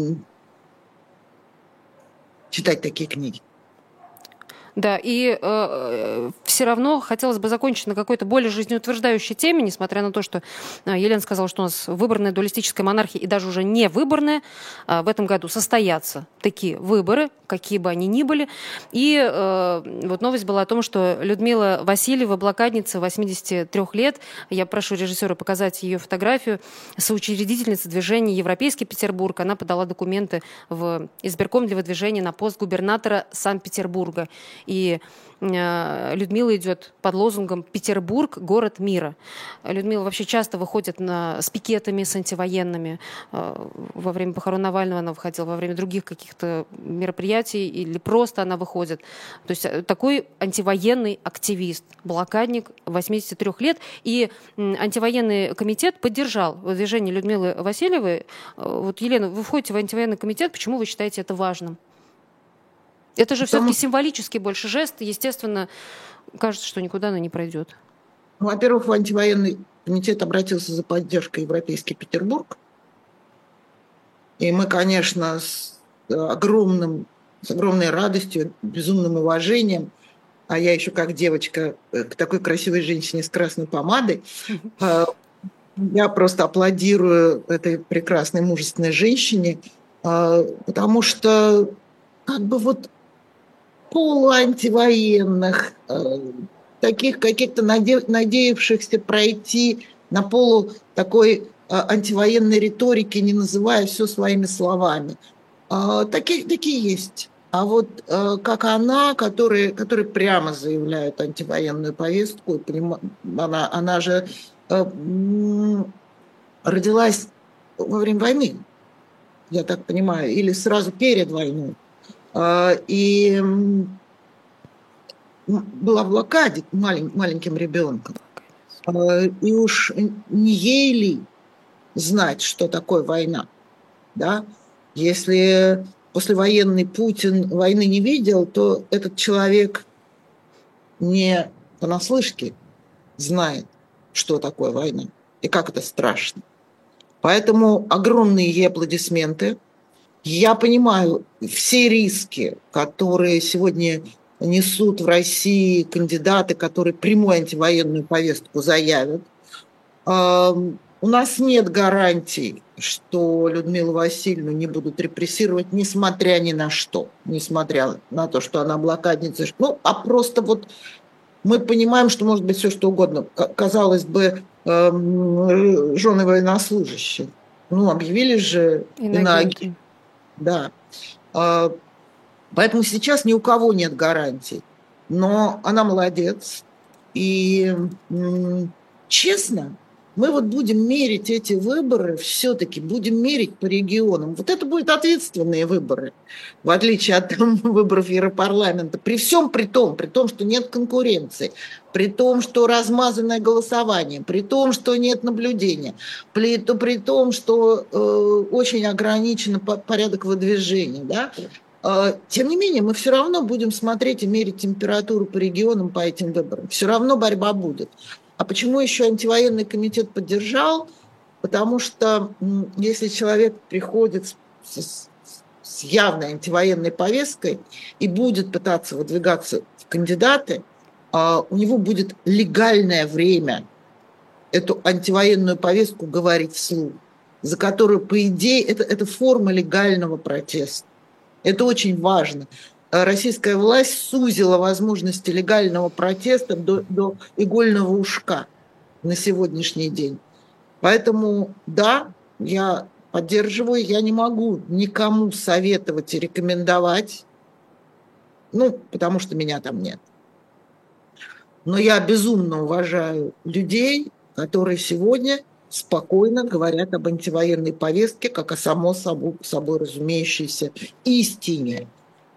читать такие книги. Да, и э, все равно хотелось бы закончить на какой-то более жизнеутверждающей теме, несмотря на то, что э, Елена сказала, что у нас выборная дуалистическая монархия, и даже уже не выборная, э, в этом году состоятся такие выборы, какие бы они ни были. И э, вот новость была о том, что Людмила Васильева, блокадница, восьмидесяти трёх лет, я прошу режиссера показать ее фотографию, соучредительница движения «Европейский Петербург», она подала документы в избирком для выдвижения на пост губернатора Санкт-Петербурга. И э, Людмила идет под лозунгом «Петербург – город мира». Людмила вообще часто выходит на, с пикетами, с антивоенными. Э, во время похорон Навального она выходила, во время других каких-то мероприятий, или просто она выходит. То есть такой антивоенный активист, блокадник, восьмидесяти трёх лет. И э, антивоенный комитет поддержал выдвижение Людмилы Васильевой. Э, вот, Елена, вы входите в антивоенный комитет, почему вы считаете это важным? Это же все-таки символический больше жест. Естественно, кажется, что никуда она не пройдет. Ну, во-первых, в антивоенный комитет обратился за поддержкой Европейский Петербург. И мы, конечно, с огромным, с огромной радостью, безумным уважением, а я еще как девочка к такой красивой женщине с красной помадой, я просто аплодирую этой прекрасной, мужественной женщине, потому что как бы вот полуантивоенных, э, таких каких-то наде- надеявшихся пройти на полу такой э, антивоенной риторики, не называя все своими словами. А, такие, такие есть. А вот э, как она, которые, которые прямо заявляют антивоенную повестку, и понима- она, она же э, м, родилась во время войны, я так понимаю, или сразу перед войной. А, и м, была в блокаде малень- маленьким ребенком. А, и уж не ей ли знать, что такое война, да? Если послевоенный Путин войны не видел, то этот человек не понаслышке знает, что такое война и как это страшно. Поэтому огромные ей аплодисменты. Я понимаю все риски, которые сегодня несут в России кандидаты, которые прямую антивоенную повестку заявят. У нас нет гарантий, что Людмилу Васильевну не будут репрессировать, несмотря ни на что, несмотря на то, что она блокадница. Ну, а просто вот мы понимаем, что может быть все что угодно. Казалось бы, жены военнослужащих. Ну, объявили же иноагентом. Да. Поэтому сейчас ни у кого нет гарантий. Но она молодец. И честно, мы вот будем мерить эти выборы, все-таки будем мерить по регионам. Вот это будут ответственные выборы, в отличие от там, выборов Европарламента. При всем при том, при том, что нет конкуренции, при том, что размазанное голосование, при том, что нет наблюдения, при, то, при том, что э, очень ограничен порядок выдвижения, да, тем не менее, мы все равно будем смотреть и мерить температуру по регионам по этим выборам. Все равно борьба будет. А почему еще антивоенный комитет поддержал? Потому что если человек приходит с, с явной антивоенной повесткой и будет пытаться выдвигаться в кандидаты, у него будет легальное время эту антивоенную повестку говорить вслух, за которую, по идее, это, это форма легального протеста. Это очень важно. Российская власть сузила возможности легального протеста до, до игольного ушка на сегодняшний день. Поэтому, да, я поддерживаю, я не могу никому советовать и рекомендовать, ну, потому что меня там нет. Но я безумно уважаю людей, которые сегодня спокойно говорят об антивоенной повестке, как о само собой, собой разумеющейся истине.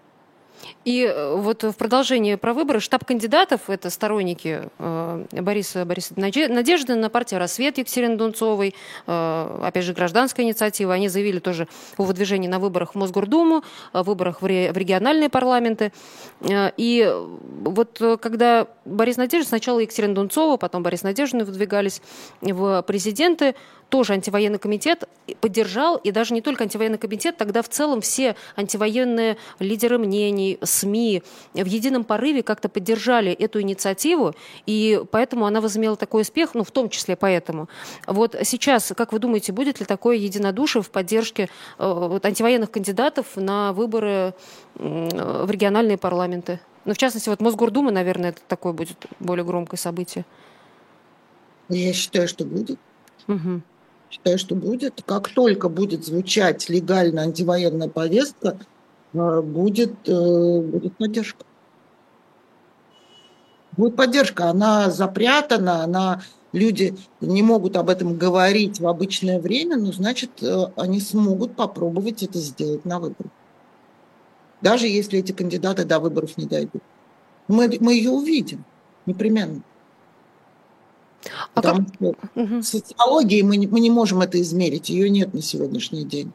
И вот в продолжении про выборы штаб кандидатов, это сторонники э, Бориса, Бориса Надеждина, партия «Рассвет» Екатерины Дунцовой, э, опять же, гражданская инициатива, они заявили тоже о выдвижении на выборах в Мосгордуму, о выборах в, ре, в региональные парламенты. Э, и вот когда Борис Надеждин, сначала Екатерина Дунцова, потом Борис Надеждин выдвигались в президенты, тоже антивоенный комитет поддержал, и даже не только антивоенный комитет, тогда в целом все антивоенные лидеры мнений, СМИ в едином порыве как-то поддержали эту инициативу, и поэтому она возымела такой успех, ну, в том числе поэтому. Вот сейчас, как вы думаете, будет ли такое единодушие в поддержке э, вот, антивоенных кандидатов на выборы э, в региональные парламенты? Ну, в частности, вот Мосгордума, наверное, это такое будет более громкое событие. Я считаю, что будет. Угу. Считаю, что будет. Как только будет звучать легально антивоенная повестка, будет, будет поддержка. Будет поддержка. Она запрятана, она, люди не могут об этом говорить в обычное время, но значит, они смогут попробовать это сделать на выборах. Даже если эти кандидаты до выборов не дойдут. Мы, мы ее увидим непременно. Потому а что угу. в социологии мы не, мы не можем это измерить, ее нет на сегодняшний день.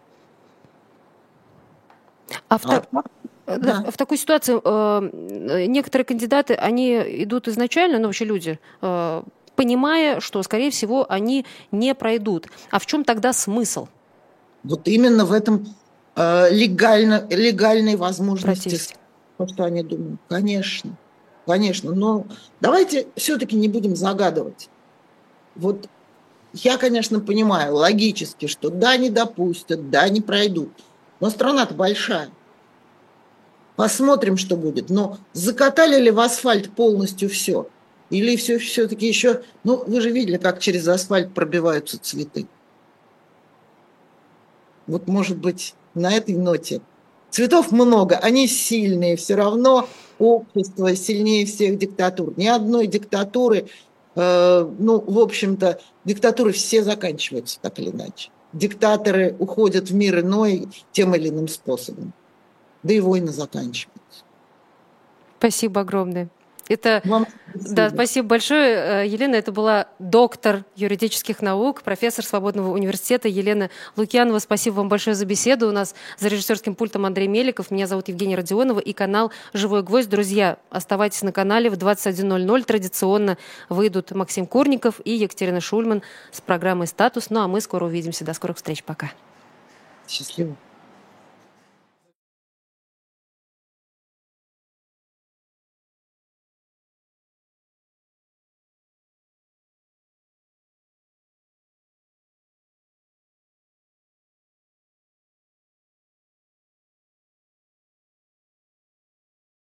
А, в, а, та... да. в такой ситуации э, некоторые кандидаты, они идут изначально, ну вообще люди, э, понимая, что, скорее всего, они не пройдут. А в чем тогда смысл? Вот именно в этом э, легально, легальной возможности, то, что они думают. Конечно, конечно. Но давайте все-таки не будем загадывать. Вот я, конечно, понимаю логически, что да, не допустят, да, не пройдут. Но страна-то большая. Посмотрим, что будет. Но закатали ли в асфальт полностью все? Или все, все-таки еще... Ну, вы же видели, как через асфальт пробиваются цветы. Вот, может быть, на этой ноте. Цветов много, они сильные, все равно общество сильнее всех диктатур. Ни одной диктатуры, э, ну, в общем-то, диктатуры все заканчиваются так или иначе. Диктаторы уходят в мир иной тем или иным способом. Да и войны заканчиваются. Спасибо огромное. Это, Вам да, спасибо. спасибо большое, Елена. Это была доктор юридических наук, профессор Свободного университета Елена Лукьянова. Спасибо вам большое за беседу. У нас за режиссерским пультом Андрей Меликов. Меня зовут Евгения Родионова и канал «Живой гвоздь». Друзья, оставайтесь на канале. В двадцать один ноль ноль традиционно выйдут Максим Курников и Екатерина Шульман с программой «Статус». Ну а мы скоро увидимся. До скорых встреч. Пока. Счастливо.